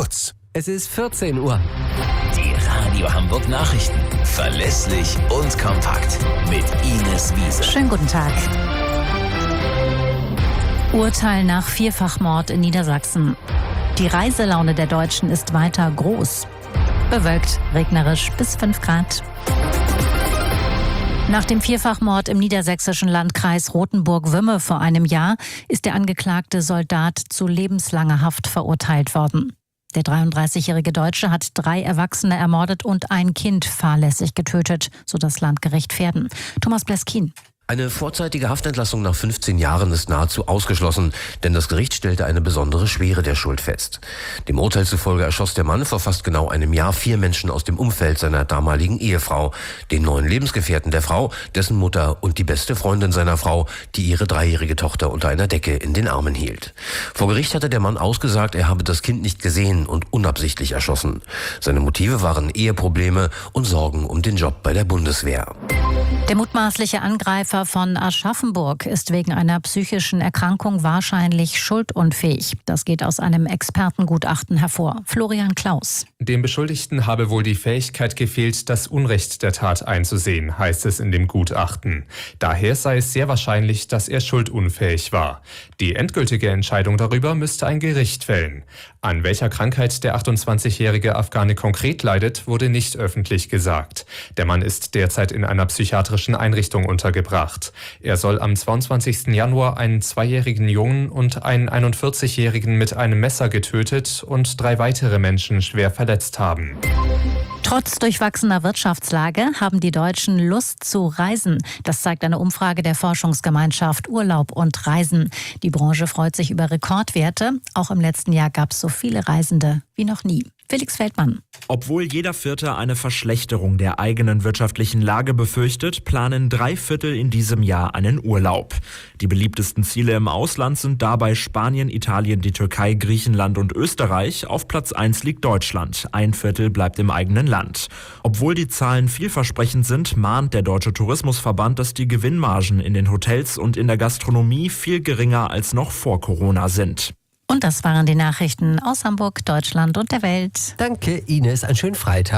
Schutz. Es ist 14 Uhr. Die Radio Hamburg Nachrichten. Verlässlich und kompakt. Mit Ines Wiese. Schönen guten Tag. Urteil nach Vierfachmord in Niedersachsen. Die Reiselaune der Deutschen ist weiter groß. Bewölkt, regnerisch bis 5 Grad. Nach dem Vierfachmord im niedersächsischen Landkreis Rothenburg-Wümme vor einem Jahr ist der angeklagte Soldat zu lebenslanger Haft verurteilt worden. Der 33-jährige Deutsche hat 3 Erwachsene ermordet und ein Kind fahrlässig getötet, so das Landgericht Verden. Thomas Bleskin. Eine vorzeitige Haftentlassung nach 15 Jahren ist nahezu ausgeschlossen, denn das Gericht stellte eine besondere Schwere der Schuld fest. Dem Urteil zufolge erschoss der Mann vor fast genau einem Jahr 4 Menschen aus dem Umfeld seiner damaligen Ehefrau, den neuen Lebensgefährten der Frau, dessen Mutter und die beste Freundin seiner Frau, die ihre 3-jährige Tochter unter einer Decke in den Armen hielt. Vor Gericht hatte der Mann ausgesagt, er habe das Kind nicht gesehen und unabsichtlich erschossen. Seine Motive waren Eheprobleme und Sorgen um den Job bei der Bundeswehr. Der mutmaßliche Angreifer von Aschaffenburg ist wegen einer psychischen Erkrankung wahrscheinlich schuldunfähig. Das geht aus einem Expertengutachten hervor. Florian Klaus. Dem Beschuldigten habe wohl die Fähigkeit gefehlt, das Unrecht der Tat einzusehen, heißt es in dem Gutachten. Daher sei es sehr wahrscheinlich, dass er schuldunfähig war. Die endgültige Entscheidung darüber müsste ein Gericht fällen. An welcher Krankheit der 28-jährige Afghane konkret leidet, wurde nicht öffentlich gesagt. Der Mann ist derzeit in einer psychiatrischen Einrichtung untergebracht. Er soll am 22. Januar einen 2-jährigen Jungen und einen 41-jährigen mit einem Messer getötet und 3 weitere Menschen schwer verletzt haben. Trotz durchwachsener Wirtschaftslage haben die Deutschen Lust zu reisen. Das zeigt eine Umfrage der Forschungsgemeinschaft Urlaub und Reisen. Die Branche freut sich über Rekordwerte. Auch im letzten Jahr gab es so viele Reisende wie noch nie. Felix Feldmann. Obwohl jeder Vierte eine Verschlechterung der eigenen wirtschaftlichen Lage befürchtet, planen 3/4 in diesem Jahr einen Urlaub. Die beliebtesten Ziele im Ausland sind dabei Spanien, Italien, die Türkei, Griechenland und Österreich. Auf Platz 1 liegt Deutschland. 1/4 bleibt im eigenen Land. Obwohl die Zahlen vielversprechend sind, mahnt der Deutsche Tourismusverband, dass die Gewinnmargen in den Hotels und in der Gastronomie viel geringer als noch vor Corona sind. Und das waren die Nachrichten aus Hamburg, Deutschland und der Welt. Danke, Ines. Einen schönen Freitag.